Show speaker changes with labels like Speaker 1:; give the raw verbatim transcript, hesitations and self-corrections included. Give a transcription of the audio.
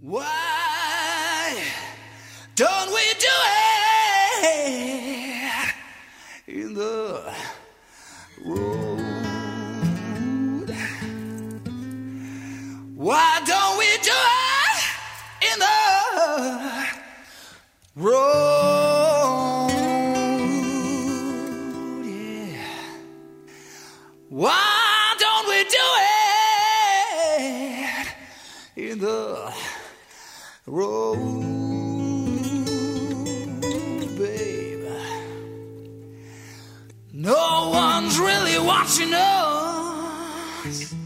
Speaker 1: Why don't we do it in the road? Why don't we do it in the road? Yeah. Why don't we do it in the road, babe? No one's really watching us.